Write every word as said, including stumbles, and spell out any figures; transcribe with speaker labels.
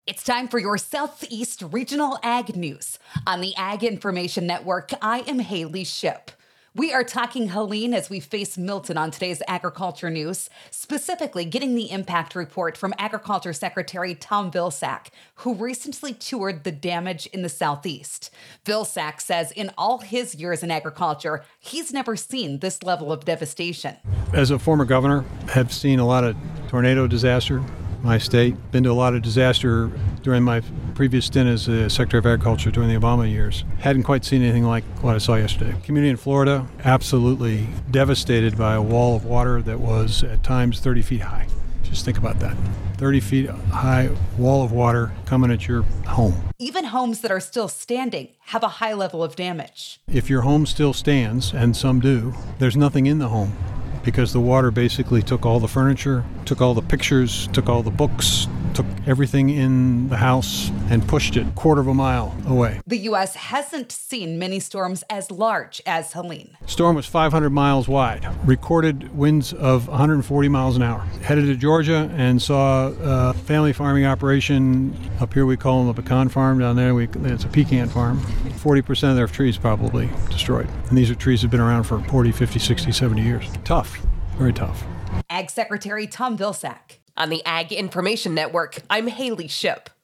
Speaker 1: It's time for your Southeast Regional Ag News. On the Ag Information Network, I am Haley Ship. We are talking Helene as we face Milton on today's agriculture news, specifically getting the impact report from Agriculture Secretary Tom Vilsack, who recently toured the damage in the Southeast. Vilsack says in all his years in agriculture, he's never seen this level of devastation.
Speaker 2: As a former governor, have seen a lot of tornado disaster. My state, been to a lot of disaster during my previous stint as a Secretary of Agriculture during the Obama years. Hadn't quite seen anything like what I saw yesterday. Community in Florida, absolutely devastated by a wall of water that was at times thirty feet high. Just think about that. thirty feet high wall of water coming at your home.
Speaker 1: Even homes that are still standing have a high level of damage.
Speaker 2: If your home still stands, and some do, there's nothing in the home, because the water basically took all the furniture, took all the pictures, took all the books, took everything in the house and pushed it a quarter of a mile away.
Speaker 1: The U S hasn't seen many storms as large as Helene.
Speaker 2: Storm was five hundred miles wide, recorded winds of one hundred forty miles an hour. Headed to Georgia and saw a family farming operation. Up here we call them a pecan farm. Down there we, it's a pecan farm. forty percent of their trees probably destroyed. And these are trees that have been around for forty, fifty, sixty, seventy years. Tough, very tough.
Speaker 1: Ag Secretary Tom Vilsack.
Speaker 3: On the Ag Information Network, I'm Haley Ship.